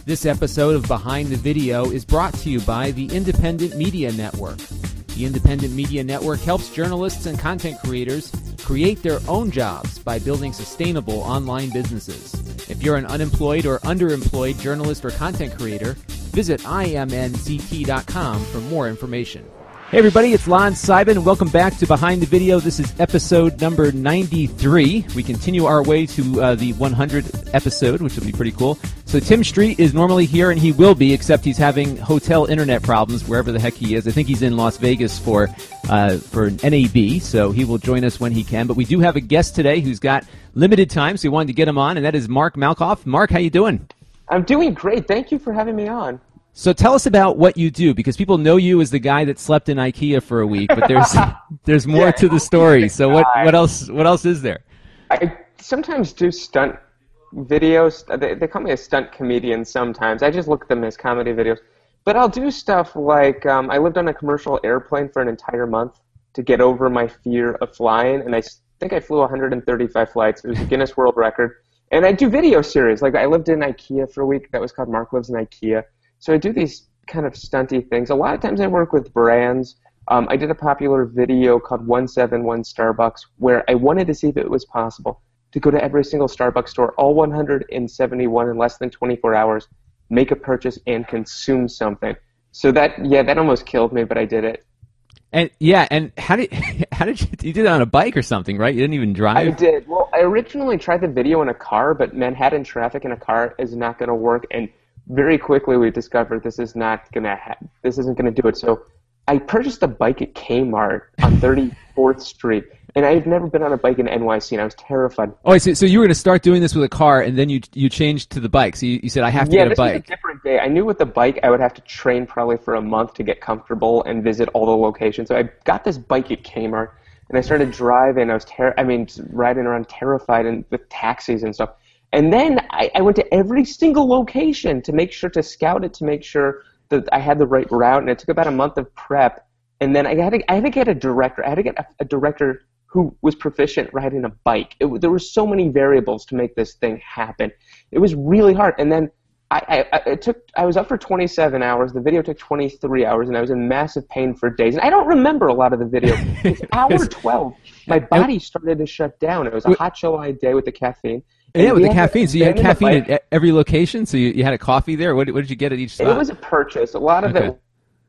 This episode of Behind the Video is brought to you by the Independent Media Network. The Independent Media Network helps journalists and content creators create their own jobs by building sustainable online businesses. If you're an unemployed or underemployed journalist or content creator, visit imnct.com for more information. Hey everybody, it's Lon Seidman, and welcome back to Behind the Video. This is episode number 93. We continue our way to the 100th episode, which will be pretty cool. So Tim Street is normally here, and he will be, except he's having hotel internet problems wherever the heck he is. I think he's in Las Vegas for NAB, so he will join us when he can. But we do have a guest today who's got limited time, so we wanted to get him on, and that is Mark Malkoff. Mark, how you doing? I'm doing great. Thank you for having me on. So tell us about what you do, because people know you as the guy that slept in IKEA for a week, but there's more to the story. So what else is there? I sometimes do stunt videos. They call me a stunt comedian sometimes. I just look at them as comedy videos. But I'll do stuff like I lived on a commercial airplane for an entire month to get over my fear of flying, and I think I flew 135 flights. It was a Guinness World Record. And I do video series. Like I lived in IKEA for a week. That was called Mark Lives in IKEA. So I do these kind of stunty things. A lot of times I work with brands. I did a popular video called 171 Starbucks where I wanted to see if it was possible to go to every single Starbucks store, all 171 in less than 24 hours, make a purchase, and consume something. So that almost killed me, but I did it. And how did you did it on a bike or something, right? You didn't even drive? I did. Well, I originally tried the video in a car, but Manhattan traffic in a car is not going to work, and very quickly we discovered this isn't going to do it. So I purchased a bike at Kmart on 34th Street, and I had never been on a bike in NYC, and I was terrified. Oh, so you were going to start doing this with a car, and then you changed to the bike. So you said, I have to get a bike. Yeah, this was a different day. I knew with the bike I would have to train probably for a month to get comfortable and visit all the locations. So I got this bike at Kmart, and I started driving. I was riding around terrified and with taxis and stuff. And then I went to every single location to scout it, to make sure that I had the right route. And it took about a month of prep. And then I had to get a director. I had to get a director who was proficient riding a bike. There were so many variables to make this thing happen. It was really hard. And then I was up for 27 hours. The video took 23 hours, and I was in massive pain for days. And I don't remember a lot of the video. It's hour 12. My body started to shut down. It was a hot July day with the caffeine. Yeah, with the caffeine. So you had caffeine at every location? So you had a coffee there? What did you get at each spot? It was a purchase. A lot of it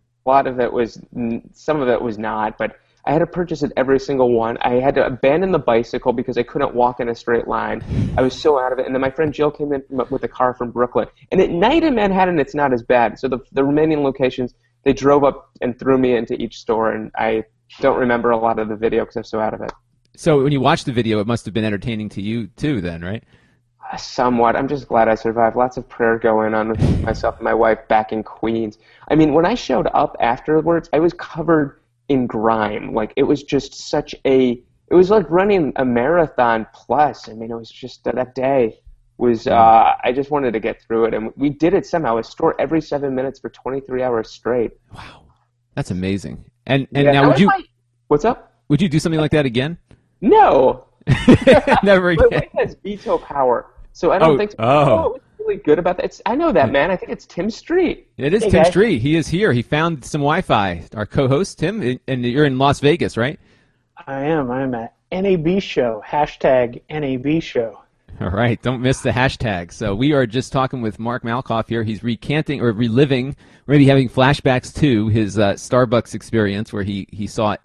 was, some of it was not, but I had to purchase at every single one. I had to abandon the bicycle because I couldn't walk in a straight line. I was so out of it. And then my friend Jill came in with a car from Brooklyn. And at night in Manhattan, it's not as bad. So the remaining locations, they drove up and threw me into each store, and I don't remember a lot of the video because I'm so out of it. So when you watched the video, it must have been entertaining to you too then, right? Somewhat. I'm just glad I survived. Lots of prayer going on with myself and my wife back in Queens. I mean, when I showed up afterwards, I was covered in grime. Like, it was just it was like running a marathon plus. I mean, it was just, that day was, I just wanted to get through it. And we did it somehow. A store every 7 minutes for 23 hours straight. Wow. That's amazing. And now What's up? Would you do something like that again? No. Never again. My wife has veto power, so I don't think so. Oh. It was really good about that. I know that, man. I think it's Tim Street. It is Tim Street. He is here. He found some Wi-Fi. Our co-host, Tim, and you're in Las Vegas, right? I am. I'm at NAB Show, hashtag NAB Show. All right. Don't miss the hashtag. So we are just talking with Mark Malkoff here. He's recanting or reliving, maybe having flashbacks to his Starbucks experience where he saw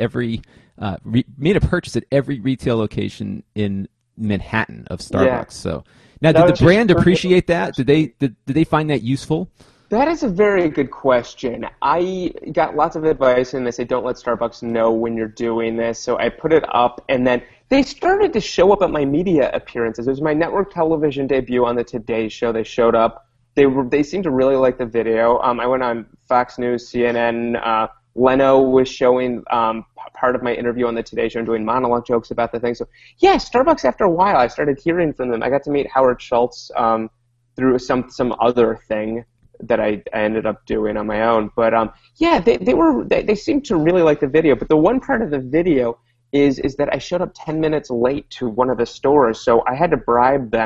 made a purchase at every retail location in Manhattan of Starbucks. Yeah. So now, did the brand appreciate that? Did they find that useful? That is a very good question. I got lots of advice, and they say don't let Starbucks know when you're doing this. So I put it up, and then they started to show up at my media appearances. It was my network television debut on the Today Show. They showed up. They seemed to really like the video. I went on Fox News, CNN. Leno was showing part of my interview on the Today Show and doing monologue jokes about the thing. So, yeah, Starbucks, after a while, I started hearing from them. I got to meet Howard Schultz through some other thing that I ended up doing on my own. But, yeah, they seemed to really like the video. But the one part of the video is that I showed up 10 minutes late to one of the stores. So I had to bribe them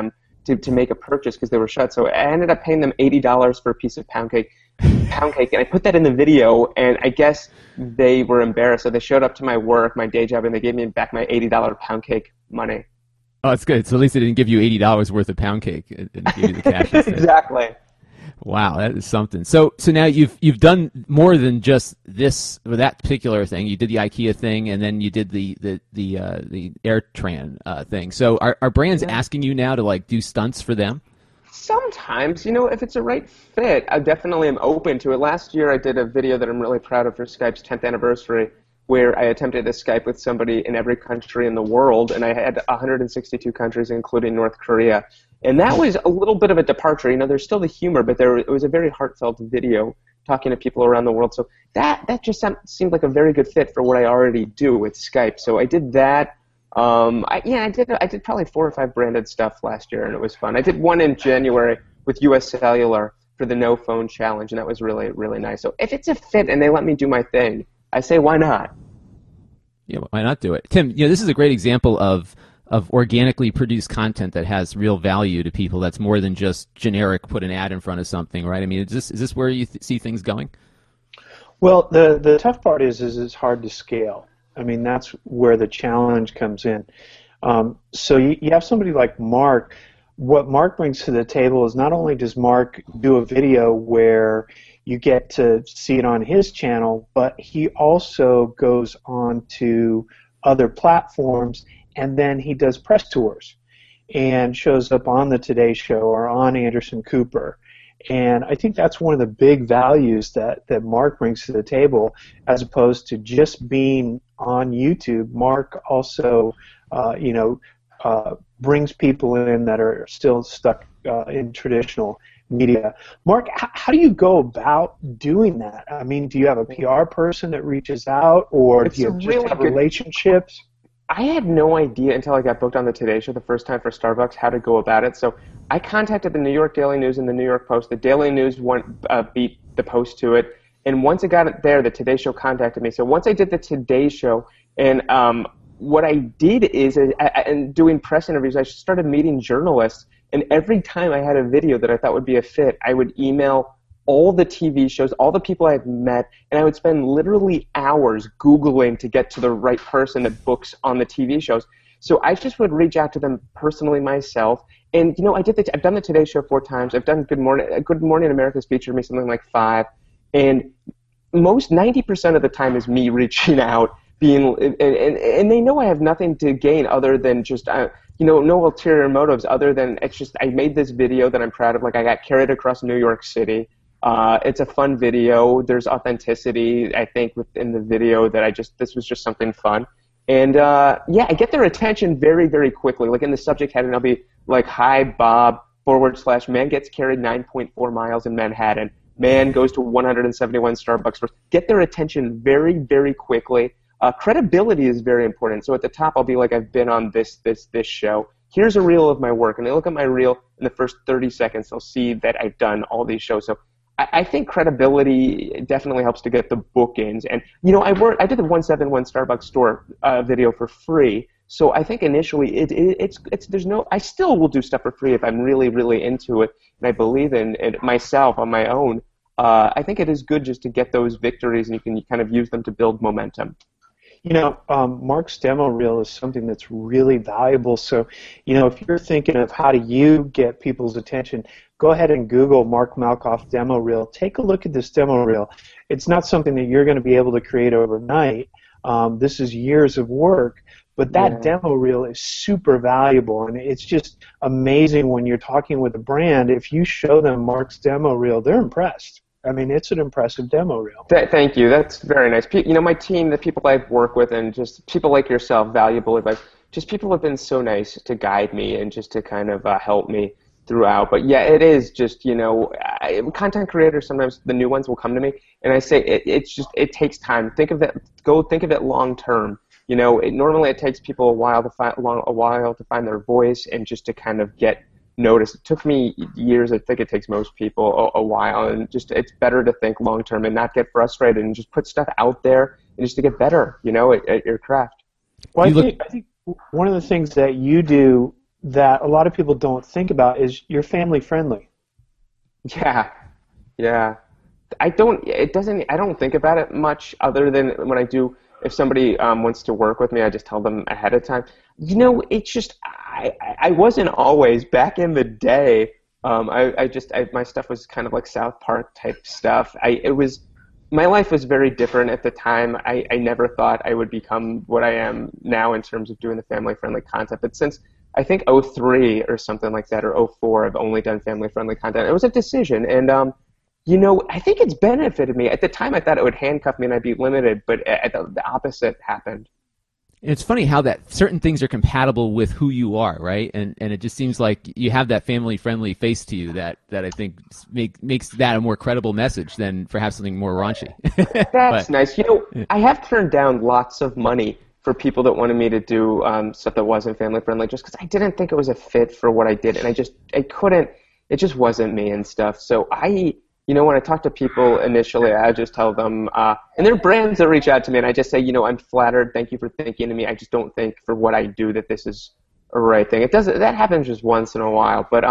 to make a purchase because they were shut. So I ended up paying them $80 for a piece of pound cake, and I put that in the video, and I guess they were embarrassed. So they showed up to my work, my day job, and they gave me back my $80 pound cake money. Oh, that's good. So at least they didn't give you $80 worth of pound cake and give you the cash instead. Exactly. Wow, that is something. So now you've done more than just this or that particular thing. You did the IKEA thing, and then you did the AirTran thing. So are brands asking you now to like do stunts for them? Sometimes, if it's a right fit, I definitely am open to it. Last year I did a video that I'm really proud of for Skype's 10th anniversary, where I attempted to Skype with somebody in every country in the world, and I had 162 countries, including North Korea. And that was a little bit of a departure. There's still the humor, but it was a very heartfelt video talking to people around the world. So that just seemed like a very good fit for what I already do with Skype. So I did that. I did probably 4 or 5 branded stuff last year, and it was fun. I did one in January with U.S. Cellular for the No Phone Challenge, and that was really, really nice. So if it's a fit and they let me do my thing, I say why not? Yeah, why not do it? Tim, this is a great example of organically produced content that has real value to people. That's more than just generic put an ad in front of something, right? I mean, is this where you see things going? Well, the tough part is it's hard to scale. I mean, that's where the challenge comes in. So you have somebody like Mark. What Mark brings to the table is not only does Mark do a video where you get to see it on his channel, but he also goes on to other platforms, and then he does press tours and shows up on the Today Show or on Anderson Cooper. And I think that's one of the big values that Mark brings to the table, as opposed to just being on YouTube. Mark also, brings people in that are still stuck in traditional media. Mark, how do you go about doing that? I mean, do you have a PR person that reaches out, or do you just have relationships? I had no idea until I got booked on the Today Show the first time for Starbucks how to go about it. So I contacted the New York Daily News and the New York Post. The Daily News beat the Post to it. And once I got it there, the Today Show contacted me. So once I did the Today Show, and what I did is, and doing press interviews, I started meeting journalists. And every time I had a video that I thought would be a fit, I would email all the TV shows, all the people I've met, and I would spend literally hours Googling to get to the right person that books on the TV shows. So I just would reach out to them personally myself. And, I've done the Today Show 4 times. I've done Good Morning America's featured me something like 5. And 90% of the time is me reaching out, and they know I have nothing to gain other than just, no ulterior motives other than it's just I made this video that I'm proud of. Like, I got carried across New York City. It's a fun video. There's authenticity, I think, within the video that this was just something fun. And, I get their attention very, very quickly. Like, in the subject heading, I'll be like, "Hi, Bob, / man gets carried 9.4 miles in Manhattan. Man goes to 171 Starbucks stores." Get their attention very, very quickly. Credibility is very important. So at the top, I'll be like, "I've been on this show. Here's a reel of my work." And they look at my reel, in the first 30 seconds, they'll see that I've done all these shows. So I think credibility definitely helps to get the bookings. And, I did the 171 Starbucks store video for free. So I think initially I still will do stuff for free if I'm really, really into it and I believe in it myself on my own. I think it is good just to get those victories, and you can kind of use them to build momentum. Mark's demo reel is something that's really valuable. So, if you're thinking of how do you get people's attention, go ahead and Google Mark Malkoff demo reel. Take a look at this demo reel. It's not something that you're going to be able to create overnight. This is years of work, but that demo reel is super valuable, and it's just amazing when you're talking with a brand. If you show them Mark's demo reel, they're impressed. I mean, it's an impressive demo reel. Thank you. That's very nice. My team, the people I've worked with, and just people like yourself, valuable advice. Just people have been so nice to guide me and just to kind of help me throughout. But yeah, it is just, content creators, sometimes the new ones will come to me, and I say it takes time. Think of it long term. Normally it takes people a while to find their voice and just to kind of get noticed. It took me years. I think it takes most people a while, and just it's better to think long term and not get frustrated and just put stuff out there and just to get better, at your craft. Well, I think one of the things that you do that a lot of people don't think about is you're family friendly. Yeah, yeah. I don't think about it much other than when I do, if somebody wants to work with me, I just tell them ahead of time. It's just, I wasn't always, back in the day, my stuff was kind of like South Park type stuff. My life was very different at the time. I never thought I would become what I am now in terms of doing the family-friendly content. But since I think '03 or something like that, or '04, I've only done family-friendly content. It was a decision, and I think it's benefited me. At the time, I thought it would handcuff me and I'd be limited, but the opposite happened. It's funny how that certain things are compatible with who you are, right? And it just seems like you have that family-friendly face to you that I think makes that a more credible message than perhaps something more raunchy. That's nice. I have turned down lots of money for people that wanted me to do stuff that wasn't family-friendly just because I didn't think it was a fit for what I did, and I couldn't. It just wasn't me and stuff. So when I talk to people initially, I just tell them, and there are brands that reach out to me, and I just say, I'm flattered. Thank you for thinking of me. I just don't think for what I do that this is a right thing. That happens just once in a while, but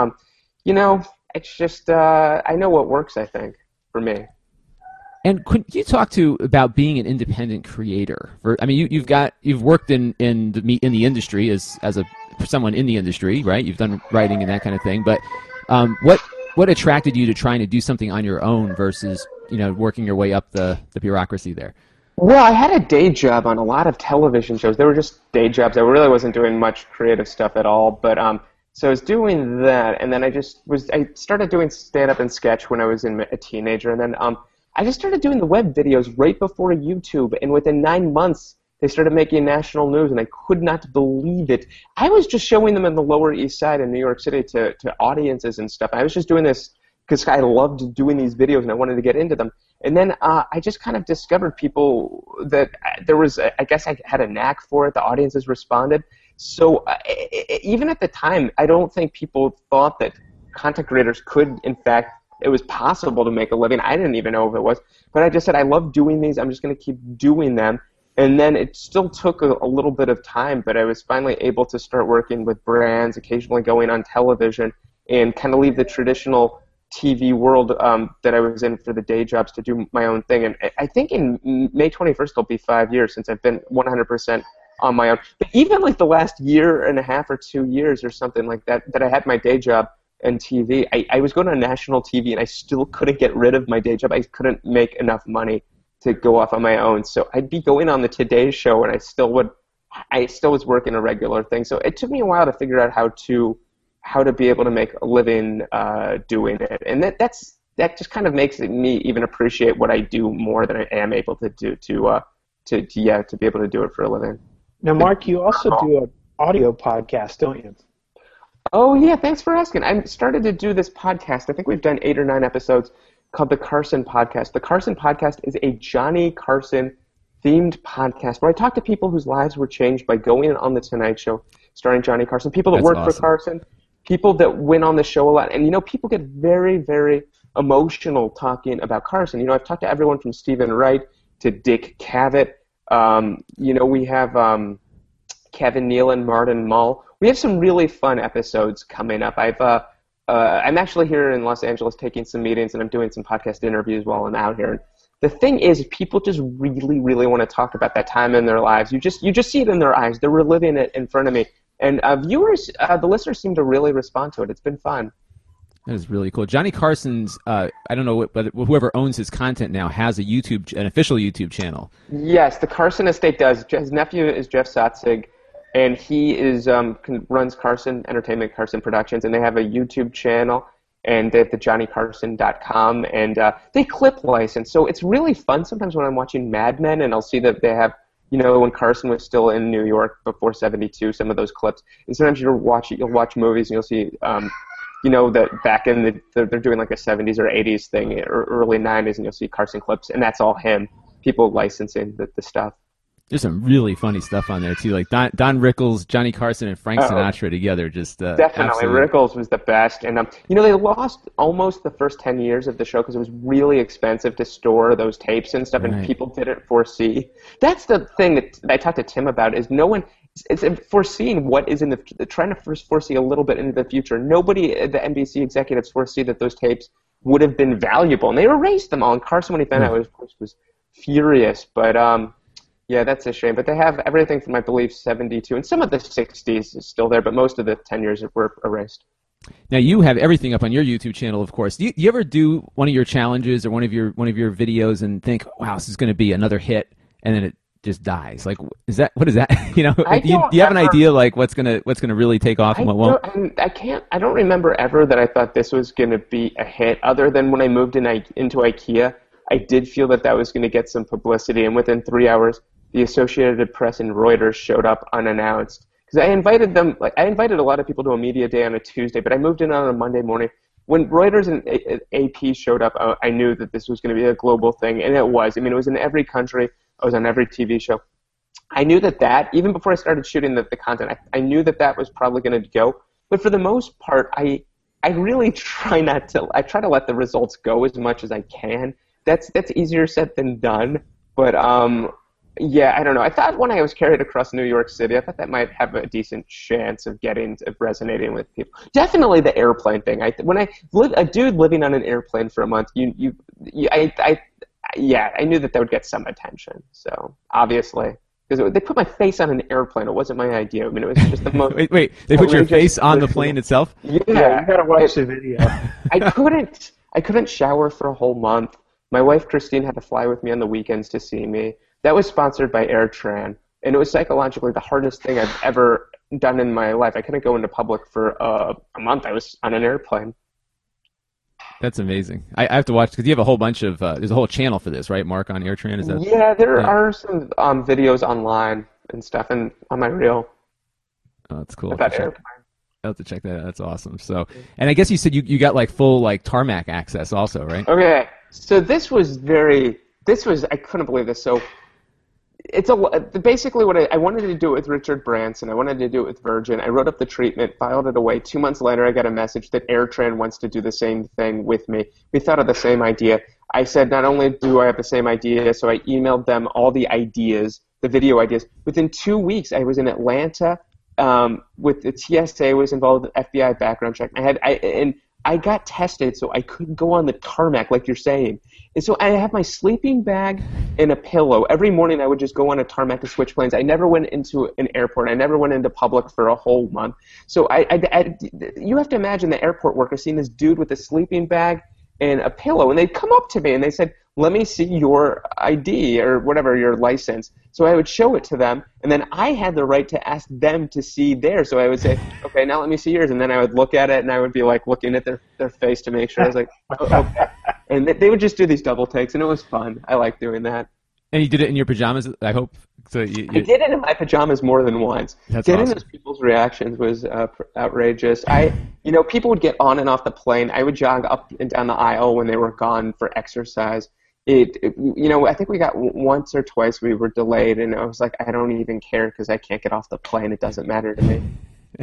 it's just I know what works. I think for me. And could you talk about being an independent creator? You've worked in the industry as someone in the industry, right? You've done writing and that kind of thing, but what attracted you to trying to do something on your own versus, working your way up the bureaucracy there? Well, I had a day job on a lot of television shows. They were just day jobs. I really wasn't doing much creative stuff at all. But so I was doing that, and then I started doing stand-up and sketch when I was a teenager, and then I just started doing the web videos right before YouTube, and within 9 months, they started making national news, and I could not believe it. I was just showing them in the Lower East Side in New York City to audiences and stuff. I was just doing this because I loved doing these videos, and I wanted to get into them. And then I just kind of discovered people that there was, I guess I had a knack for it. The audiences responded. So even at the time, I don't think people thought that content creators could, in fact, it was possible to make a living. I didn't even know if it was. But I just said, I love doing these. I'm just going to keep doing them. And then it still took a little bit of time, but I was finally able to start working with brands, occasionally going on television, and kind of leave the traditional TV world that I was in for the day jobs to do my own thing. And I think in May 21st, it'll be 5 years since I've been 100% on my own. But even like the last year and a half or 2 years or something like that I had my day job and TV, I was going on national TV, and I still couldn't get rid of my day job. I couldn't make enough money to go off on my own. So I'd be going on the Today Show, and I still was working a regular thing. So it took me a while to figure out how to be able to make a living doing it. And that just kind of makes me even appreciate what I do more than I am able to do to be able to do it for a living. Now, Mark, you also do an audio podcast, don't you? Oh, yeah, thanks for asking. I started to do this podcast. I think we've done 8 or 9 episodes, called The Carson Podcast. The Carson Podcast is a Johnny Carson themed podcast where I talk to people whose lives were changed by going on The Tonight Show, starring Johnny Carson, people that work for Carson, people that went on the show a lot. And, people get very, very emotional talking about Carson. I've talked to everyone from Stephen Wright to Dick Cavett. We have Kevin Nealon, Martin Mull. We have some really fun episodes coming up. I'm actually here in Los Angeles taking some meetings, and I'm doing some podcast interviews while I'm out here. And the thing is, people just really, really want to talk about that time in their lives. You just see it in their eyes. They're reliving it in front of me. And the listeners seem to really respond to it. It's been fun. That is really cool. Johnny Carson's, I don't know, but whoever owns his content now has an official YouTube channel. Yes, the Carson estate does. His nephew is Jeff Sotzig. And he runs Carson Entertainment, Carson Productions, and they have a YouTube channel, and they have the JohnnyCarson.com, and they clip license. So it's really fun sometimes when I'm watching Mad Men, and I'll see that they have, when Carson was still in New York before '72, some of those clips. And sometimes you'll watch movies, and you'll see, that back in they're doing like a '70s or '80s thing, or early '90s, and you'll see Carson clips, and that's all him, people licensing the stuff. There's some really funny stuff on there too, like Don Rickles, Johnny Carson, and Frank Sinatra together. Just definitely, absolutely. Rickles was the best, and they lost almost the first 10 years of the show because it was really expensive to store those tapes and stuff, and people didn't foresee. That's the thing that I talked to Tim about. Is no one it's foreseeing what is in trying to first foresee a little bit into the future. Nobody at the NBC executives foresee that those tapes would have been valuable, and they erased them all. And Carson, when he found out, of course, was furious. But yeah, that's a shame. But they have everything from, I believe, 72, and some of the 60s is still there, but most of the 10 years were erased. Now you have everything up on your YouTube channel, of course. Do you ever do one of your challenges or one of your videos and think, wow, this is going to be another hit, and then it just dies? Like, what is that? You know, do you have an idea like what's gonna really take off and what won't? I don't remember ever that I thought this was gonna be a hit. Other than when I moved into IKEA, I did feel that was gonna get some publicity, and within 3 hours, the Associated Press and Reuters showed up unannounced. Because I invited them, I invited a lot of people to a media day on a Tuesday, but I moved in on a Monday morning. When Reuters and AP showed up, I knew that this was going to be a global thing, and it was. I mean, it was in every country. I was on every TV show. I knew that even before I started shooting the content, I knew that was probably going to go. But for the most part, I really try I try to let the results go as much as I can. That's easier said than done. But yeah, I don't know. I thought when I was carried across New York City, I thought that might have a decent chance of resonating with people. Definitely the airplane thing. A dude living on an airplane for a month, I knew that would get some attention. So obviously, because they put my face on an airplane, it wasn't my idea. I mean, it was just the most. wait, they put your face on the plane itself? Yeah, you gotta watch the video. I couldn't shower for a whole month. My wife Christine had to fly with me on the weekends to see me. That was sponsored by AirTran, and it was psychologically the hardest thing I've ever done in my life. I couldn't go into public for a month. I was on an airplane. That's amazing. I have to watch, because you have a whole bunch of there's a whole channel for this, right, Mark, on AirTran? Is that? Yeah, there are some videos online and stuff, and on my reel. Oh, that's cool. About airplane. I'll have to check that out. That's awesome. So, and I guess you said you got like full like tarmac access also, right? Okay, so this was I couldn't believe this. So it's basically what I wanted to do it with Richard Branson. I wanted to do it with Virgin. I wrote up the treatment, filed it away. 2 months later, I got a message that AirTran wants to do the same thing with me. We thought of the same idea. I said, not only do I have the same idea, so I emailed them all the ideas, the video ideas. Within 2 weeks, I was in Atlanta with the TSA was involved with the FBI background check. I got tested, so I couldn't go on the tarmac like you're saying. And so I have my sleeping bag and a pillow. Every morning I would just go on a tarmac to switch planes. I never went into an airport. I never went into public for a whole month. So you have to imagine the airport worker seeing this dude with a sleeping bag and a pillow, and they'd come up to me and they said, let me see your ID or whatever, your license. So I would show it to them, and then I had the right to ask them to see theirs. So I would say, okay, now let me see yours. And then I would look at it, and I would be like looking at their face to make sure. I was like, oh, okay. And they would just do these double takes, and it was fun. I like doing that. And you did it in your pajamas, I hope? So I did it in my pajamas more than once. That's Getting awesome. those people's reactions was outrageous. People would get on and off the plane. I would jog up and down the aisle when they were gone for exercise. I think we got once or twice we were delayed, and I was like, I don't even care because I can't get off the plane. It doesn't matter to me.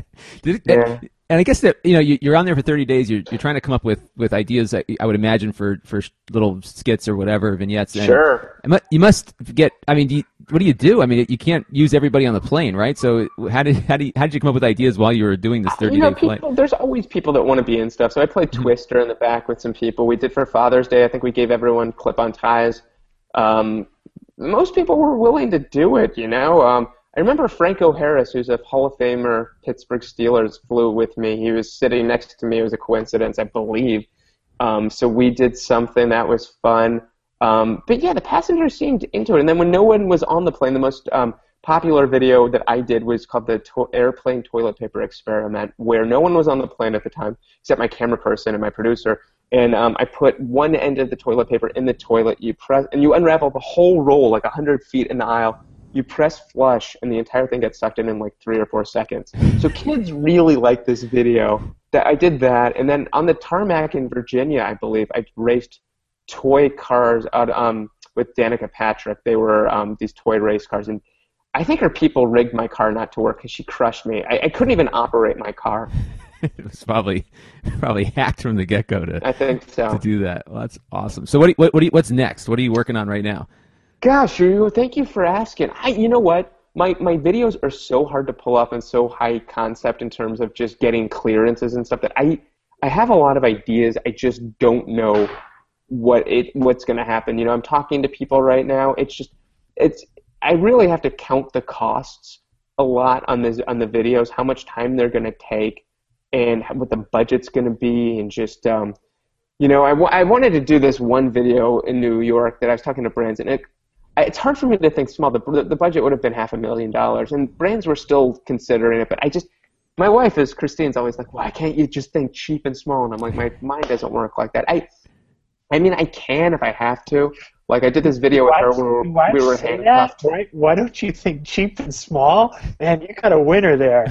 And I guess that you're on there for 30 days. You're trying to come up with ideas that I would imagine for little skits or whatever, vignettes. And sure. You must get. I mean, what do you do? I mean, you can't use everybody on the plane, right? So how did you come up with ideas while you were doing this 30-day flight? There's always people that want to be in stuff. So I played Twister in the back with some people. We did for Father's Day. I think we gave everyone clip-on ties. Most people were willing to do it. I remember Franco Harris, who's a Hall of Famer, Pittsburgh Steelers, flew with me. He was sitting next to me. It was a coincidence, I believe. So we did something that was fun. But yeah, the passengers seemed into it. And then when no one was on the plane, the most popular video that I did was called the Airplane Toilet Paper Experiment, where no one was on the plane at the time except my camera person and my producer. And I put one end of the toilet paper in the toilet. You press, and you unravel the whole roll, like 100 feet in the aisle. You press flush, and the entire thing gets sucked in like 3 or 4 seconds. So kids really like this video. I did that, and then on the tarmac in Virginia, I believe, I raced toy cars out with Danica Patrick. They were these toy race cars, and I think her people rigged my car not to work because she crushed me. I couldn't even operate my car. It was probably hacked from the get-go I think so. to do that. Well, that's awesome. So what's next? What are you working on right now? Gosh, thank you for asking. You know what? my videos are so hard to pull up and so high concept in terms of just getting clearances and stuff that I have a lot of ideas. I just don't know what's going to happen. You know, I'm talking to people right now. I really have to count the costs a lot on the videos, how much time they're going to take, and what the budget's going to be, and just you know, I wanted to do this one video in New York that I was talking to brands, and it's hard for me to think small. The budget would have been $500,000, and brands were still considering it, but my wife Christine's always like, why can't you just think cheap and small? And I'm like, my mind doesn't work like that. I mean, I can if I have to. Like, I did this video with her where we were handcuffed. Right? Why don't you think cheap and small? Man, you got a winner there.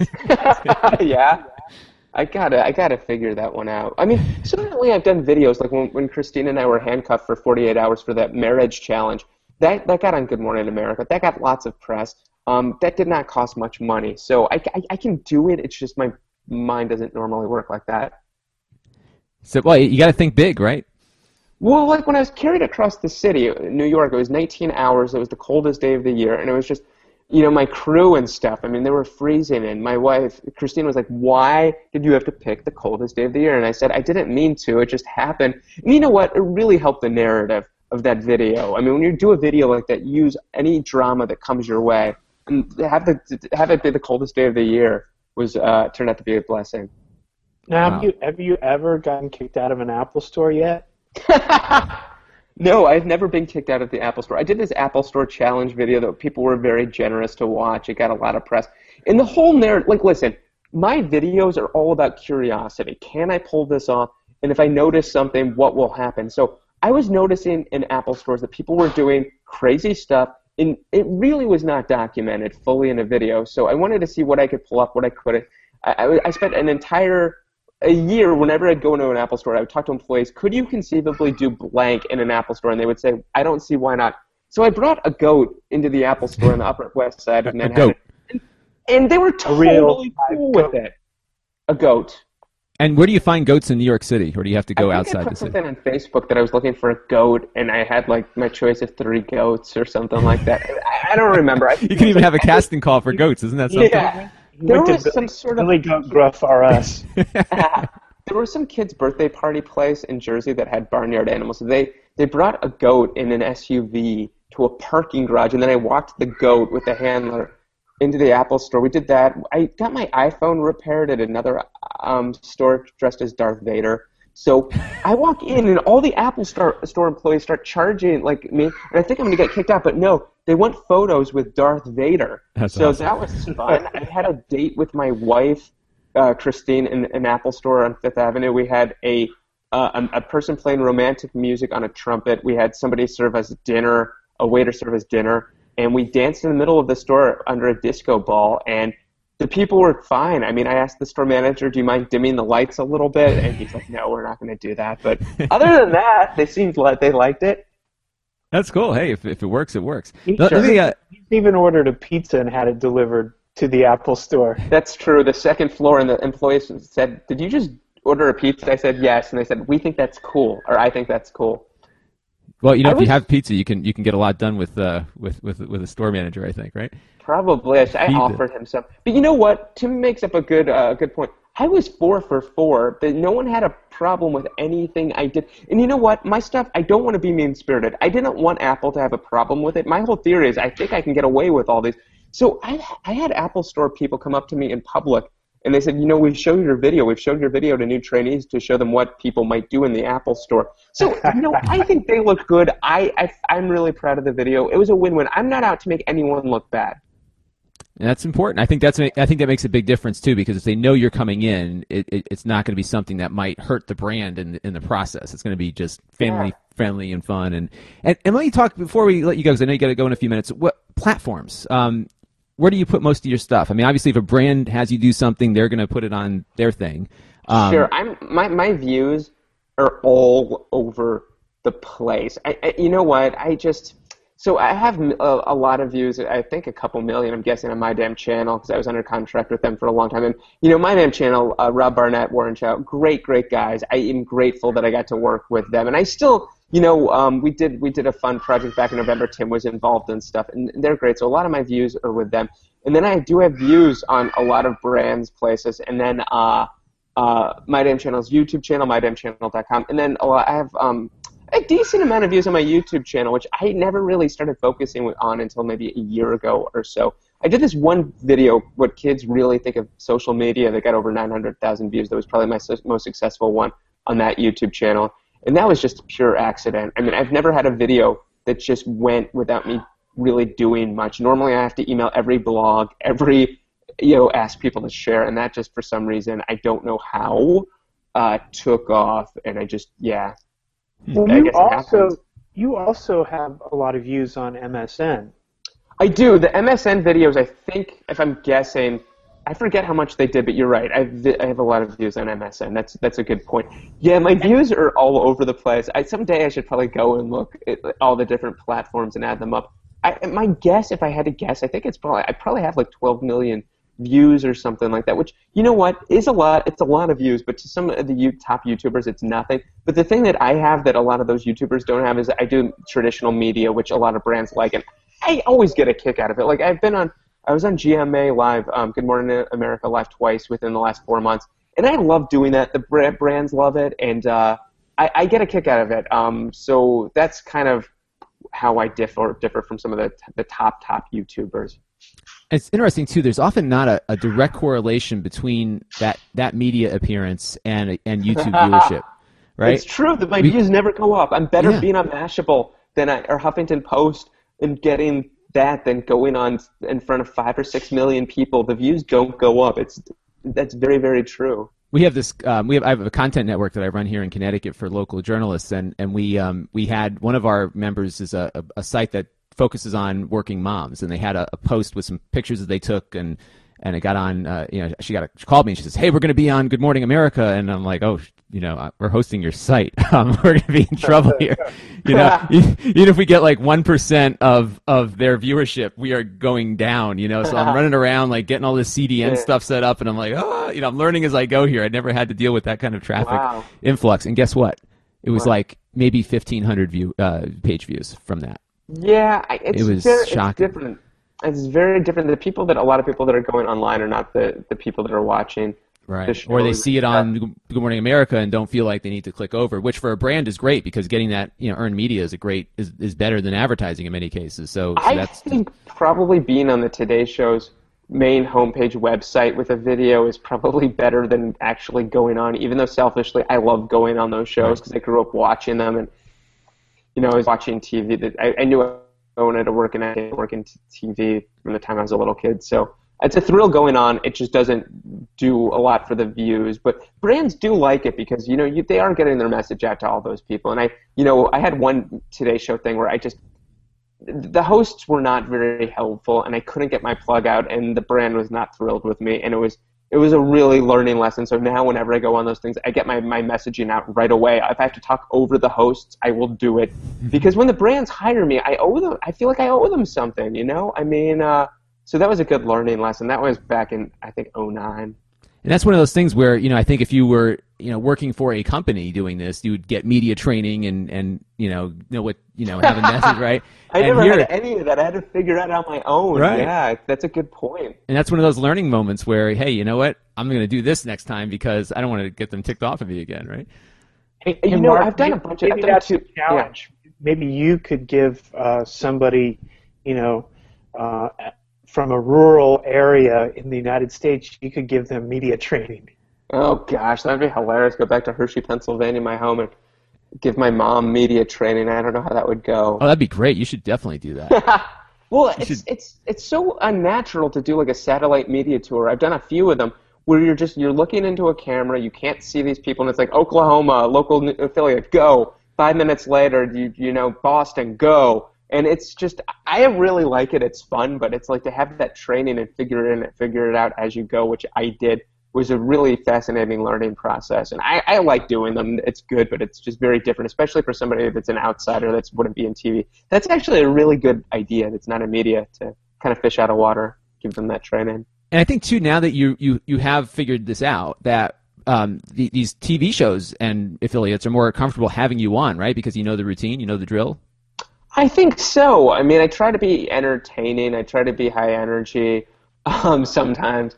Yeah. I gotta figure that one out. I mean, certainly I've done videos, like when Christine and I were handcuffed for 48 hours for that marriage challenge. That got on Good Morning America. That got lots of press. That did not cost much money. So I can do it. It's just my mind doesn't normally work like that. So, well, you got to think big, right? Well, like when I was carried across the city, New York, it was 19 hours. It was the coldest day of the year, and it was just, you know, my crew and stuff. I mean, they were freezing, and my wife, Christine, was like, why did you have to pick the coldest day of the year? And I said, I didn't mean to. It just happened. And you know what? It really helped the narrative of that video. I mean, when you do a video like that, use any drama that comes your way, and have it be the coldest day of the year turned out to be a blessing. Now, have you ever gotten kicked out of an Apple store yet? No, I've never been kicked out of the Apple Store. I did this Apple Store challenge video that people were very generous to watch. It got a lot of press. And the whole narrative, like, listen, my videos are all about curiosity. Can I pull this off? And if I notice something, what will happen? So I was noticing in Apple stores that people were doing crazy stuff, and it really was not documented fully in a video. So I wanted to see what I could pull up, what I couldn't. I spent a year, whenever I'd go into an Apple store, I would talk to employees, could you conceivably do blank in an Apple store? And they would say, I don't see why not. So I brought a goat into the Apple store on the Upper West Side of Manhattan. And they were totally cool with it. A goat. And where do you find goats in New York City? Or do you have to go outside the city? I put something on Facebook that I was looking for a goat, and I had like my choice of 3 goats or something like that. I don't remember. You can even have a casting call for goats. Isn't that something? Yeah. There was some sort of Billy Goat Gruff R Us. There was some kid's birthday party place in Jersey that had barnyard animals. So they brought a goat in an SUV to a parking garage, and then I walked the goat with the handler into the Apple store. We did that. I got my iPhone repaired at another store dressed as Darth Vader. So I walk in, and all the Apple store employees start charging like me, and I think I'm going to get kicked out, but no, they want photos with Darth Vader. That's so awesome. That was fun. I had a date with my wife, Christine, in an Apple store on Fifth Avenue. We had a person playing romantic music on a trumpet. We had somebody serve us dinner, a waiter serve us dinner, and we danced in the middle of the store under a disco ball, and the people were fine. I mean, I asked the store manager, do you mind dimming the lights a little bit? And he's like, no, we're not going to do that. But other than that, they seemed like they liked it. That's cool. Hey, if it works, it works. He's even ordered a pizza and had it delivered to the Apple store. That's true. The second floor, and the employees said, did you just order a pizza? I said, yes. And they said, we think that's cool, or I think that's cool. Well, you know, if you have pizza, you can get a lot done with a store manager, I think, right? Probably. I offered him some. But you know what? Tim makes up a good point. I was 4 for 4, but no one had a problem with anything I did. And you know what? My stuff, I don't want to be mean-spirited. I didn't want Apple to have a problem with it. My whole theory is I think I can get away with all these. So I had Apple Store people come up to me in public, and they said, you know, we've showed your video. We've showed your video to new trainees to show them what people might do in the Apple Store. So, you know, I think they look good. I'm really proud of the video. It was a win-win. I'm not out to make anyone look bad. And that's important. I think that makes a big difference too, because if they know you're coming in, it's not going to be something that might hurt the brand in the process. It's going to be just family friendly and fun. And let me talk before we let you go, because I know you got to go in a few minutes. What platforms? Where do you put most of your stuff? I mean, obviously, if a brand has you do something, they're going to put it on their thing. Sure. My views are all over the place. You know what? So I have a lot of views, I think a couple million, I'm guessing, on My Damn Channel, because I was under contract with them for a long time. And, you know, My Damn Channel, Rob Barnett, Warren Chow, great guys. I am grateful that I got to work with them. And I still, We did a fun project back in November. Tim was involved in stuff, and they're great. So a lot of my views are with them. And then I do have views on a lot of brands, places, and then My Damn Channel's YouTube channel, mydamnchannel.com, and then I have a decent amount of views on my YouTube channel, which I never really started focusing on until maybe a year ago or so. I did this one video, what kids really think of social media, that got over 900,000 views. That was probably my most successful one on that YouTube channel. And that was just a pure accident. I mean, I've never had a video that just went without me really doing much. Normally I have to email every blog, ask people to share, and that just for some reason, I don't know how, took off, and I just, yeah. Well, you also have a lot of views on MSN. I do. The MSN videos, I think, if I'm guessing, I forget how much they did, but you're right. I have a lot of views on MSN. That's a good point. Yeah, my views are all over the place. Someday I should probably go and look at all the different platforms and add them up. My guess, if I had to guess, I think I probably have like 12 million views or something like that, which, you know what, is a lot. It's a lot of views, but to some of the top YouTubers, it's nothing. But the thing that I have that a lot of those YouTubers don't have is I do traditional media, which a lot of brands like, and I always get a kick out of it. Like, I was on GMA Live, Good Morning America Live twice within the last 4 months, and I love doing that. The brands love it, and I get a kick out of it. So that's kind of how I differ from some of the top YouTubers. It's interesting too. There's often not a direct correlation between that media appearance and YouTube viewership, right? It's true that my views never go up. I'm better being on Mashable or Huffington Post and getting that than going on in front of 5 or 6 million people. The views don't go up. That's very, very true. We have this. I have a content network that I run here in Connecticut for local journalists, and we had one of our members is a site that focuses on working moms, and they had a post with some pictures that they took, and it got on. She called me and she says, "Hey, we're going to be on Good Morning America," and I'm like, "Oh, we're hosting your site. We're going to be in trouble here." Even if we get like 1% of their viewership, we are going down. So I'm running around like getting all this CDN stuff set up, and I'm like, I'm learning as I go here. I never had to deal with that kind of traffic influx, and guess what? It was like maybe 1,500 page views from that. Yeah, it was shocking. It's different. It's very different. A lot of people that are going online are not the people that are watching. Right. Or they see it on Good Morning America and don't feel like they need to click over, which for a brand is great because getting that earned media is better than advertising in many cases. So I think probably being on the Today Show's main homepage website with a video is probably better than actually going on. Even though selfishly I love going on those shows because I grew up watching them, and I was watching TV. That I knew I wanted to work in TV from the time I was a little kid. So it's a thrill going on. It just doesn't do a lot for the views, but brands do like it because they are getting their message out to all those people. And I had one Today Show thing where the hosts were not very helpful, and I couldn't get my plug out, and the brand was not thrilled with me, and it was a really learning lesson. So now whenever I go on those things, I get my messaging out right away. If I have to talk over the hosts, I will do it. Because when the brands hire me, I feel like I owe them something, I mean, so that was a good learning lesson. That was back in, I think, 2009. And that's one of those things where, I think if you were, working for a company doing this, you would get media training and know what, have a message, right? I never had any of that. I had to figure it out on my own. Right. Yeah, that's a good point. And that's one of those learning moments where, hey, you know what? I'm going to do this next time because I don't want to get them ticked off of me again, right? Hey, Mark, I've done a bunch of... Maybe that's a challenge. Yeah. Maybe you could give somebody, from a rural area in the United States, you could give them media training. Oh, gosh, that'd be hilarious. Go back to Hershey, Pennsylvania, my home, and give my mom media training. I don't know how that would go. Oh, that'd be great. You should definitely do that. Well, it's so unnatural to do like a satellite media tour. I've done a few of them where you're looking into a camera, you can't see these people, and it's like Oklahoma, local affiliate, go. 5 minutes later, Boston, go. And it's just, I really like it. It's fun, but it's like to have that training and figure it out as you go, which I did, was a really fascinating learning process. And I like doing them. It's good, but it's just very different, especially for somebody that's an outsider that wouldn't be in TV. That's actually a really good idea. That's not in media, to kind of fish out of water, give them that training. And I think too, now that you have figured this out, that these TV shows and affiliates are more comfortable having you on, right? Because you know the routine, you know the drill. I think so. I mean, I try to be entertaining. I try to be high energy sometimes.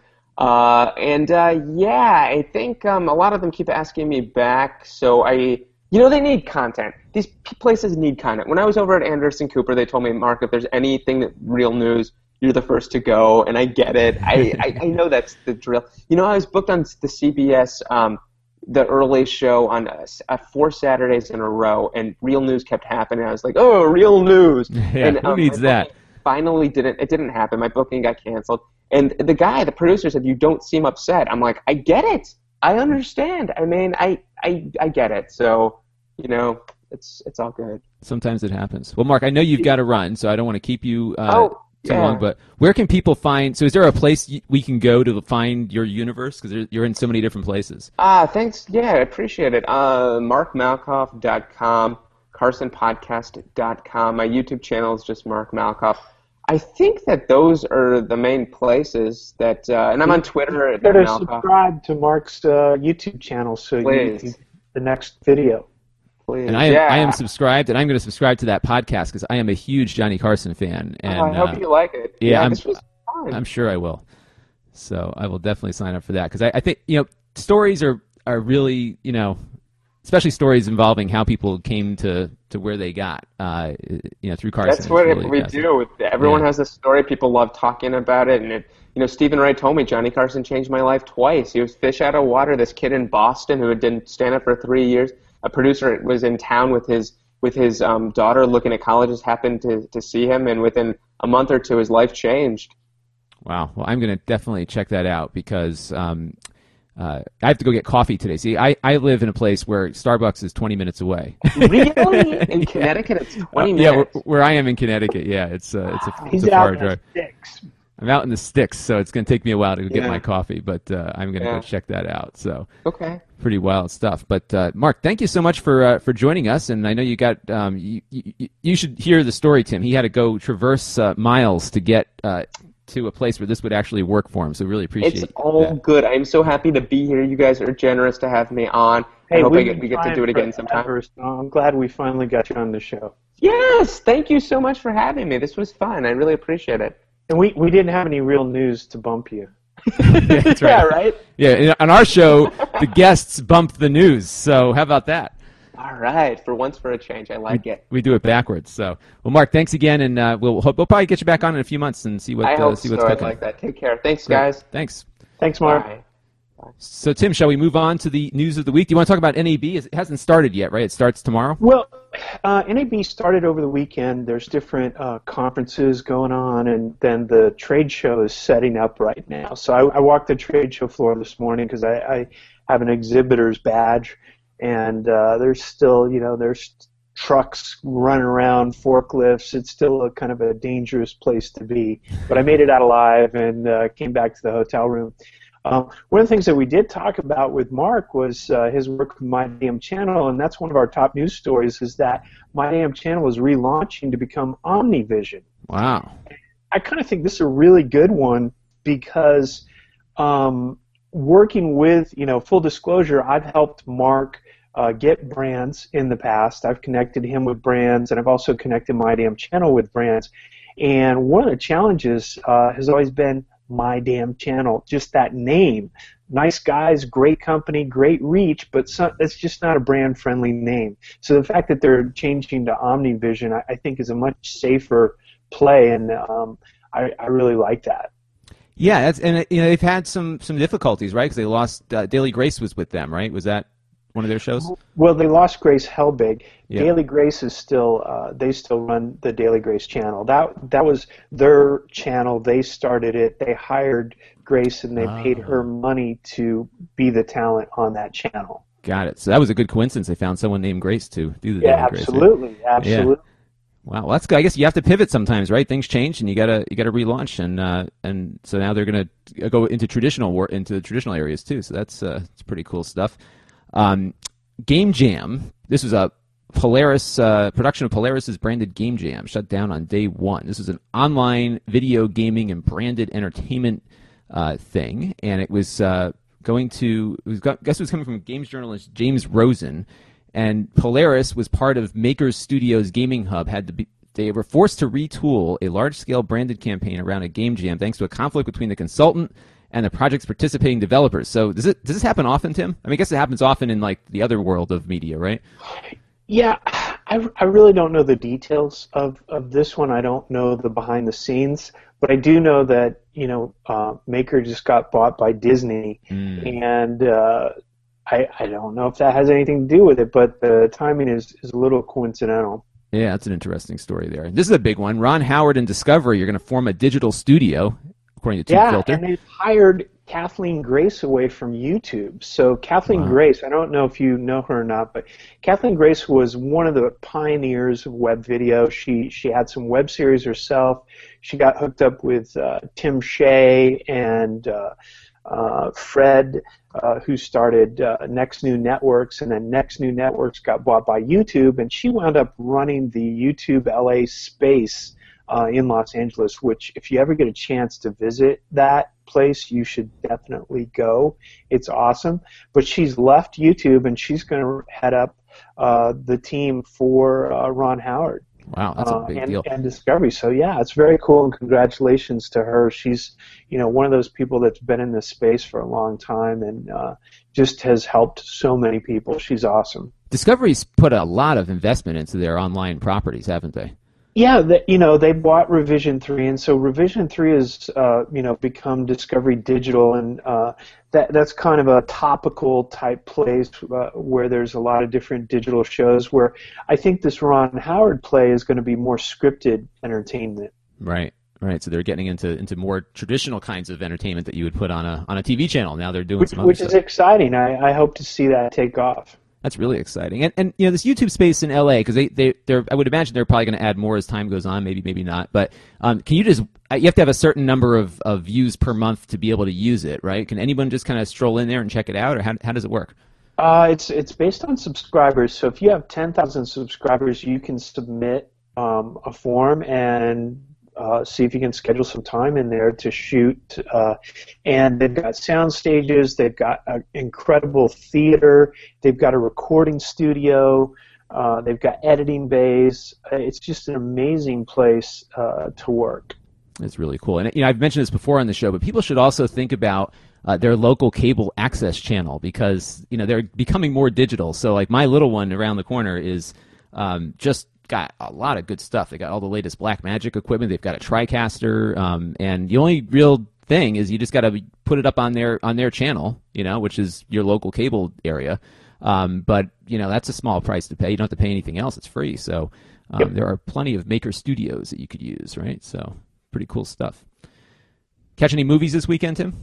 Yeah, I think a lot of them keep asking me back. So they need content. These places need content. When I was over at Anderson Cooper, they told me, Mark, if there's anything that real news, you're the first to go, and I get it. I know that's the drill. I was booked on the CBS, the early show on 4 Saturdays in a row, and real news kept happening. I was like, oh, real news. Yeah, and, who needs that? Finally, it didn't happen. My booking got canceled. And the producer said, you don't seem upset. I'm like, I get it. I understand. I mean, I get it. So, it's all good. Sometimes it happens. Well, Mark, I know you've got to run, so I don't want to keep you too long, but where can people find, so is there a place we can go to find your universe? Because you're in so many different places. Thanks. Yeah, I appreciate it. MarkMalkoff.com, CarsonPodcast.com. My YouTube channel is just Mark Malkoff. I think that those are the main places that, and I'm on Twitter at Better Malkoff. Subscribe to Mark's YouTube channel so you get the next video. Please. And I am subscribed, and I'm going to subscribe to that podcast because I am a huge Johnny Carson fan. And I hope you like it. Yeah, this was fun. I'm sure I will. So I will definitely sign up for that because I think stories are really especially stories involving how people came to where they got through Carson. That's what really we do. Everyone has a story. People love talking about it, and Stephen Wright told me Johnny Carson changed my life twice. He was fish out of water. This kid in Boston who didn't stand up for 3 years. A producer was in town with his daughter looking at colleges, happened to see him, and within a month or two, his life changed. Wow. Well, I'm going to definitely check that out because I have to go get coffee today. See, I live in a place where Starbucks is 20 minutes away. Really? In Connecticut, it's 20 minutes? Yeah, where I am in Connecticut, yeah. It's a far drive. I'm out in the sticks, so it's going to take me a while to get my coffee, but I'm going to go check that out. So pretty wild stuff. But Mark, thank you so much for joining us. And I know you got you should hear the story, Tim. He had to go traverse miles to get to a place where this would actually work for him. So really appreciate it. It's all good. I'm so happy to be here. You guys are generous to have me on. Hey, I hope we get to do it again sometime. I'm glad we finally got you on the show. Yes, thank you so much for having me. This was fun. I really appreciate it. And we didn't have any real news to bump you. That's right. Yeah, right? Yeah, on our show, the guests bump the news. So how about that? All right, for once for a change. I like it. We do it backwards. So, well, Mark, thanks again, and we'll probably get you back on in a few months and see I hope what's so. cooking. I like that. Take care. Thanks, guys. Thanks. Thanks, Mark. Bye. So, Tim, shall we move on to the news of the week? Do you want to talk about NAB? It hasn't started yet, right? It starts tomorrow? Well, NAB started over the weekend. There's different conferences going on, and then the trade show is setting up right now. So I walked the trade show floor this morning because I have an exhibitor's badge, and there's still, there's trucks running around, forklifts. It's still a kind of a dangerous place to be. But I made it out alive and came back to the hotel room. One of the things that we did talk about with Mark was his work with My Damn Channel, and that's one of our top news stories, is that My Damn Channel is relaunching to become OmniVision. Wow. I kind of think this is a really good one because working with, full disclosure, I've helped Mark get brands in the past. I've connected him with brands, and I've also connected My Damn Channel with brands. And one of the challenges has always been My Damn Channel, just that name. Nice guys, great company, great reach, but it's just not a brand-friendly name. So the fact that they're changing to OmniVision, I think, is a much safer play, and I really like that. Yeah, they've had some difficulties, right? Because they lost Daily Grace was with them, right? Was that one of their shows? Well, they lost Grace Helbig. Yeah. Daily Grace is still they still run the Daily Grace channel. That was their channel. They started it. They hired Grace and they paid her money to be the talent on that channel. Got it. So that was a good coincidence. They found someone named Grace to do the Daily Grace. Absolutely. Yeah. Wow, well, that's good. I guess you have to pivot sometimes, right? Things change, and you gotta relaunch, and so now they're gonna go into the traditional areas too. So that's it's pretty cool stuff. Game Jam. This was a Polaris production of Polaris's branded Game Jam, shut down on day one. This is an online video gaming and branded entertainment thing, and it was guess who's coming from games journalist James Rosen, and Polaris was part of Makers Studios Gaming Hub. They were forced to retool a large-scale branded campaign around a game jam thanks to a conflict between the consultant and the project's participating developers. So does this happen often, Tim? I mean, I guess it happens often in like the other world of media, right? Yeah, I really don't know the details of this one. I don't know the behind the scenes, but I do know that Maker just got bought by Disney, and I don't know if that has anything to do with it, but the timing is a little coincidental. Yeah, that's an interesting story there. This is a big one. Ron Howard and Discovery are going to form a digital studio, according to TubeFilter. Yeah, and they've hired Kathleen Grace away from YouTube. So Kathleen Grace, I don't know if you know her or not, but Kathleen Grace was one of the pioneers of web video. She had some web series herself. She got hooked up with Tim Shea and Fred, who started Next New Networks, and then Next New Networks got bought by YouTube, and she wound up running the YouTube LA space in Los Angeles, which if you ever get a chance to visit that place, you should definitely go. It's awesome. But she's left YouTube, and she's going to head up the team for Ron Howard. Wow, that's a big deal. And Discovery. So yeah, it's very cool, and congratulations to her. She's one of those people that's been in this space for a long time, and just has helped so many people. She's awesome. Discovery's put a lot of investment into their online properties, haven't they? Yeah, they bought Revision 3, and so Revision 3 has become Discovery Digital, and that's kind of a topical type place where there's a lot of different digital shows, where I think this Ron Howard play is going to be more scripted entertainment. Right. So they're getting into more traditional kinds of entertainment that you would put on a TV channel. Now they're doing some other stuff. Which is exciting. I hope to see that take off. That's really exciting. And this YouTube space in LA, because they're I would imagine they're probably going to add more as time goes on, maybe not. But can you have to have a certain number of views per month to be able to use it, right? Can anyone just kind of stroll in there and check it out, or how does it work? It's based on subscribers. So if you have 10,000 subscribers, you can submit a form and see if you can schedule some time in there to shoot. And they've got sound stages, they've got an incredible theater, they've got a recording studio, they've got editing bays. It's just an amazing place to work. It's really cool. And I've mentioned this before on the show, but people should also think about their local cable access channel, because they're becoming more digital. So like my little one around the corner is just got a lot of good stuff. They got all the latest Blackmagic equipment. They've got a TriCaster, and the only real thing is you just got to put it up on their channel, which is your local cable area. But that's a small price to pay. You don't have to pay anything else. It's free. So there are plenty of Maker Studios that you could use, right? So pretty cool stuff. Catch any movies this weekend, Tim?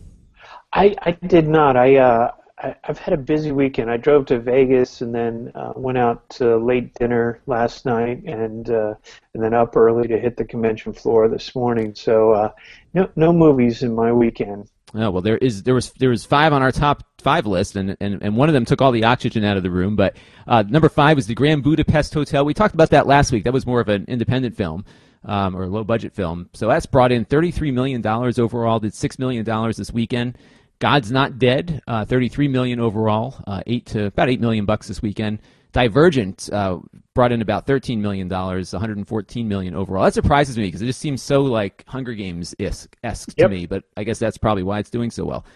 I did not. I've had a busy weekend. I drove to Vegas and then went out to late dinner last night, and then up early to hit the convention floor this morning. So no movies in my weekend. Oh, well, there was 5 on our top 5 list, and one of them took all the oxygen out of the room. But number 5 was the Grand Budapest Hotel. We talked about that last week. That was more of an independent film. Or a low-budget film. So that's brought in $33 million overall, did $6 million this weekend. God's Not Dead, $33 million overall, about $8 million this weekend. Divergent brought in about $13 million, $114 million overall. That surprises me because it just seems so like Hunger Games-esque to me, but I guess that's probably why it's doing so well.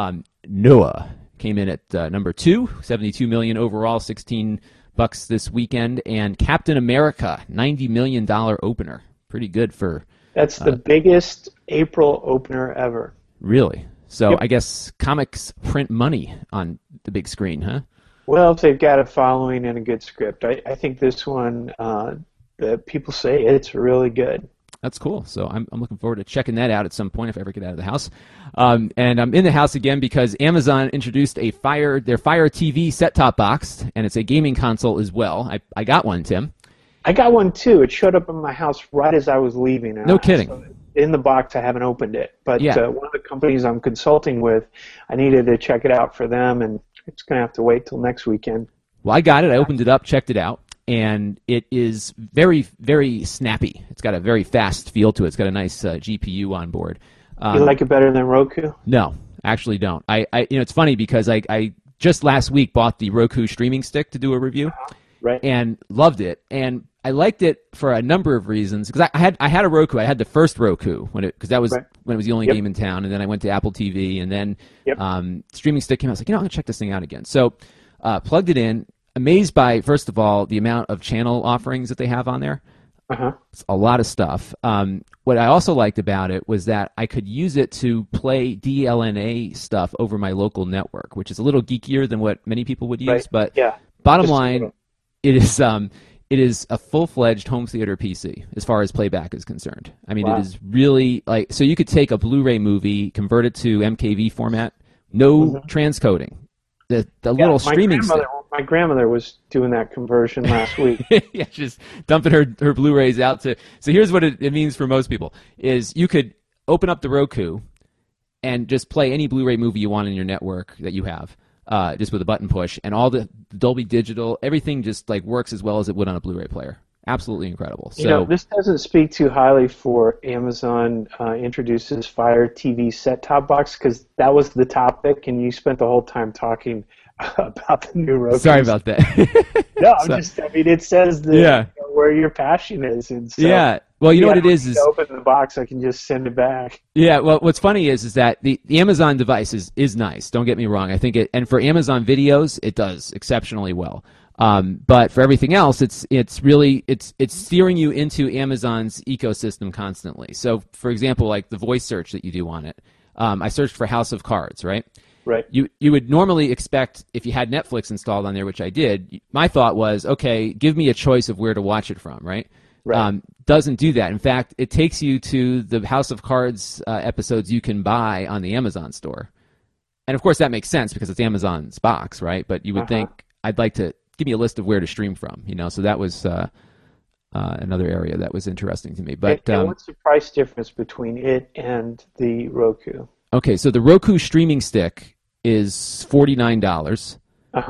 Noah came in at number 2, $72 million overall, $16 this weekend, and Captain America, $90 million opener. Pretty good for... That's the biggest April opener ever. Really? So I guess comics print money on the big screen, huh? Well, if they've got a following and a good script. I think this one, the people say it's really good. That's cool. So I'm looking forward to checking that out at some point if I ever get out of the house. And I'm in the house again because Amazon introduced their Fire TV set-top box, and it's a gaming console as well. I got one, Tim. I got one too. It showed up in my house right as I was leaving. No kidding. So in the box, I haven't opened it. But one of the companies I'm consulting with, I needed to check it out for them, and it's going to have to wait till next weekend. Well, I got it. I opened it up, checked it out. And it is very, very snappy. It's got a very fast feel to it. It's got a nice GPU on board. You like it better than Roku? No, actually don't. It's funny because I just last week bought the Roku streaming stick to do a review, Right. and loved it. And I liked it for a number of reasons because I had a Roku. I had the first Roku because that was Right. when it was the only game in town, and then I went to Apple TV, and then streaming stick came out. I was like, I'm gonna check this thing out again. So plugged it in. Amazed by, first of all, the amount of channel offerings that they have on there. It's a lot of stuff. What I also liked about it was that I could use it to play DLNA stuff over my local network, which is a little geekier than what many people would use. Right. But Yeah. bottom line, it is a full-fledged home theater PC as far as playback is concerned. I mean, Wow. it is really like, so you could take a Blu-ray movie, convert it to MKV format, no transcoding. The little streaming stick. My grandmother was doing that conversion last week. Yeah, just dumping her Blu-rays out to. So here's what it means for most people: is you could open up the Roku and just play any Blu-ray movie you want in your network that you have, just with a button push, and all the Dolby Digital, everything just like works as well as it would on a Blu-ray player. Absolutely incredible. So This doesn't speak too highly for Amazon introduces Fire TV set-top box, because that was the topic, and you spent the whole time talking about the new Roku. sorry about that. No, I mean, it says where your passion is. And so, yeah. Well, you know what it is open the box, I can just send it back. Yeah, well, what's funny is that the Amazon device is nice. Don't get me wrong. I think and for Amazon videos, it does exceptionally well. But for everything else, it's steering you into Amazon's ecosystem constantly. So, for example, like the voice search that you do on it, I searched for House of Cards, right? Right. You would normally expect, if you had Netflix installed on there, which I did, my thought was, okay, give me a choice of where to watch it from, right? Right. Doesn't do that. In fact, it takes you to the House of Cards episodes you can buy on the Amazon store. And of course that makes sense because it's Amazon's box, right? But you would think, I'd like to give me a list of where to stream from, so that was another area that was interesting to me. But and what's the price difference between it and the Roku? Okay, so the Roku streaming stick is $49.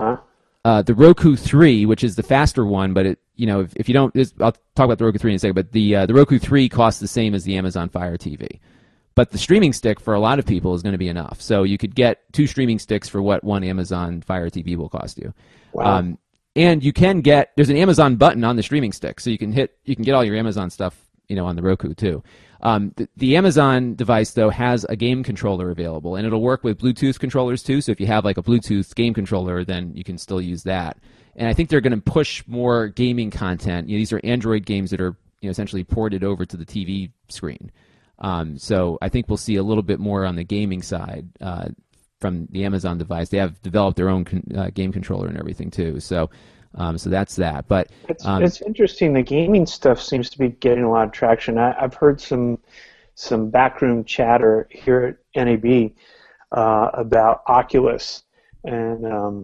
The Roku 3, which is the faster one, but if you don't, I'll talk about the Roku 3 in a second. But the Roku 3 costs the same as the Amazon Fire TV. But the streaming stick for a lot of people is going to be enough. So you could get 2 streaming sticks for what one Amazon Fire TV will cost you. Wow. And you can there's an Amazon button on the streaming stick, so you can get all your Amazon stuff, on the Roku too. The Amazon device, though, has a game controller available, and it'll work with Bluetooth controllers too. So if you have like a Bluetooth game controller, then you can still use that. And I think they're going to push more gaming content. These are Android games that are essentially ported over to the TV screen. So I think we'll see a little bit more on the gaming side from the Amazon device. They have developed their own game controller and everything too. So that's that. But it's interesting. The gaming stuff seems to be getting a lot of traction. I've heard some backroom chatter here at NAB about Oculus and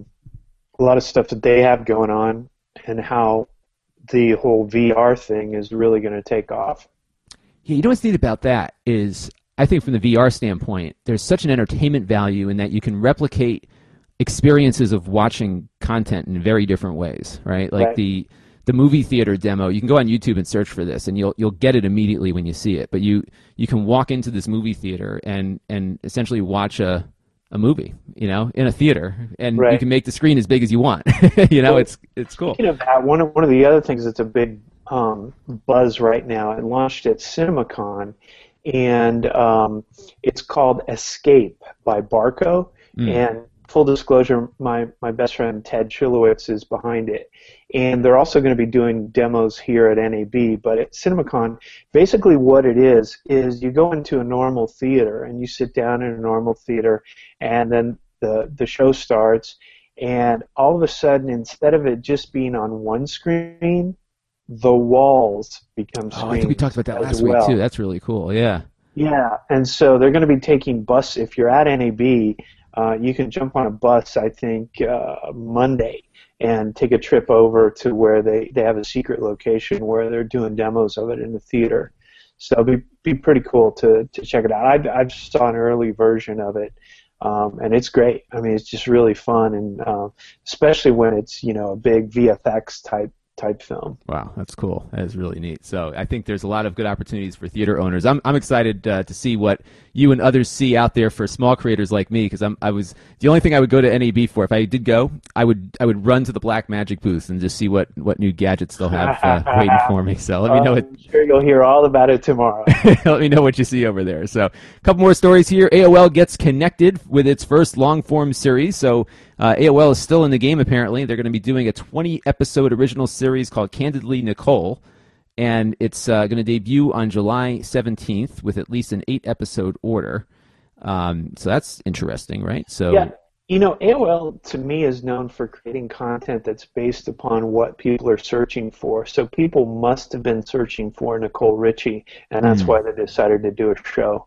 a lot of stuff that they have going on, and how the whole VR thing is really going to take off. Yeah, what's neat about that is, I think from the VR standpoint, there's such an entertainment value in that you can replicate experiences of watching content in very different ways, right? Like Right. the movie theater demo, you can go on YouTube and search for this, and you'll get it immediately when you see it. But you can walk into this movie theater and essentially watch a movie, in a theater, and Right. you can make the screen as big as you want. Well, it's cool. Speaking of that, one of the other things that's a big buzz right now, it launched at CinemaCon, and it's called Escape by Barco. And full disclosure, my best friend Ted Chilowitz is behind it. And they're also going to be doing demos here at NAB. But at CinemaCon, basically what it is you go into a normal theater and you sit down in a normal theater, and then the show starts, and all of a sudden, instead of it just being on one screen, the walls become screens. I think we talked about that last week too. That's really cool. Yeah. Yeah, and so they're going to be taking bus. If you're at NAB, you can jump on a bus, I think, Monday, and take a trip over to where they have a secret location where they're doing demos of it in the theater. So it'll be pretty cool to check it out. I saw an early version of it, and it's great. I mean, it's just really fun, and especially when it's a big VFX type type film. Wow, that's cool. That is really neat. So I think there's a lot of good opportunities for theater owners. I'm excited to see what you and others see out there for small creators like me, because I was the only thing I would go to NAB for. If I did go, I would run to the Blackmagic booth and just see what new gadgets they'll have waiting for me. So let me know. I'm sure you'll hear all about it tomorrow. Let me know what you see over there. So a couple more stories here. AOL gets connected with its first long-form series. So AOL is still in the game, apparently. They're going to be doing a 20-episode original series called Candidly Nicole, and it's going to debut on July 17th with at least an 8-episode order. So that's interesting, right? So yeah. You know, AOL, to me, is known for creating content that's based upon what people are searching for. So people must have been searching for Nicole Richie, and that's why they decided to do a show.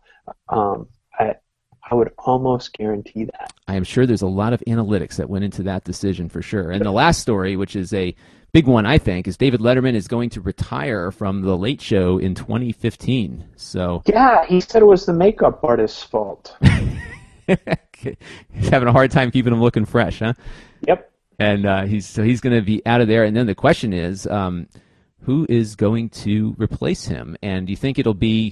I would almost guarantee that. I am sure there's a lot of analytics that went into that decision for sure. And the last story, which is a big one, I think, is David Letterman is going to retire from The Late Show in 2015. So yeah, he said it was the makeup artist's fault. He's having a hard time keeping him looking fresh, huh? Yep. And he's going to be out of there. And then the question is, who is going to replace him? And do you think it'll be,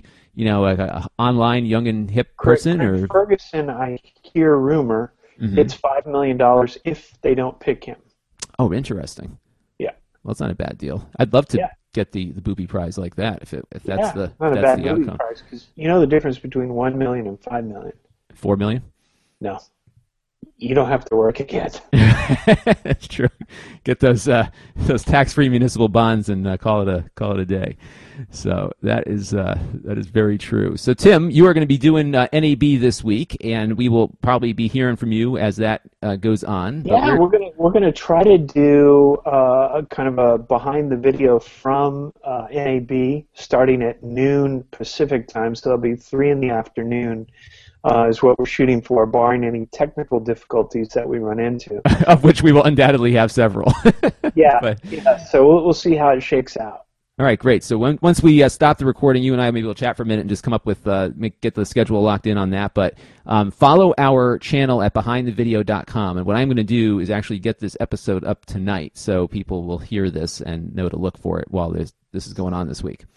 a online young and hip person? Craig Ferguson, I hear rumor, it's $5 million if they don't pick him. Oh, interesting. Yeah. Well, it's not a bad deal. I'd love to get the Booby Prize like that if that's the not a that's bad the Booby outcome. Prize, because you know the difference between $1 million and $5 million. $4 million? No. You don't have to work again. That's true. Get those tax-free municipal bonds and call it a day. So that is very true. So Tim, you are going to be doing NAB this week, and we will probably be hearing from you as that goes on. Yeah, we're gonna try to do a kind of a behind the video from NAB starting at noon Pacific time. So it'll be 3 in the afternoon. Is what we're shooting for, barring any technical difficulties that we run into. Of which we will undoubtedly have several. Yeah. So we'll see how it shakes out. All right, great. So once we stop the recording, you and I maybe we'll chat for a minute and just come up with get the schedule locked in on that. But follow our channel at BehindTheVideo.com, and what I'm going to do is actually get this episode up tonight, so people will hear this and know to look for it while this is going on this week.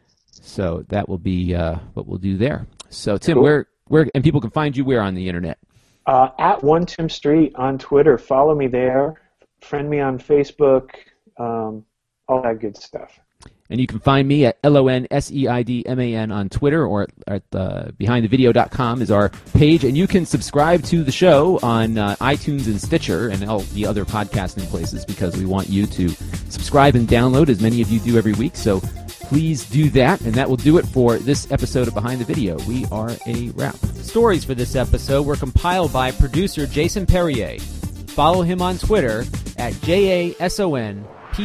So that will be what we'll do there. So Tim, cool. Where and people can find you where on the internet? At One Tim Street on Twitter. Follow me there. Friend me on Facebook. All that good stuff. And you can find me at LONSEIDMAN on Twitter, or at BehindTheVideo.com is our page. And you can subscribe to the show on iTunes and Stitcher and all the other podcasting places, because we want you to subscribe and download, as many of you do every week. So please do that, and that will do it for this episode of Behind the Video. We are a wrap. Stories for this episode were compiled by producer Jason Perrier. Follow him on Twitter at JASONPERRIER.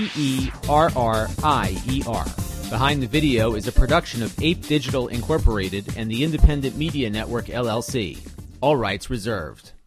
Behind the Video is a production of Ape Digital Incorporated and the Independent Media Network, LLC. All rights reserved.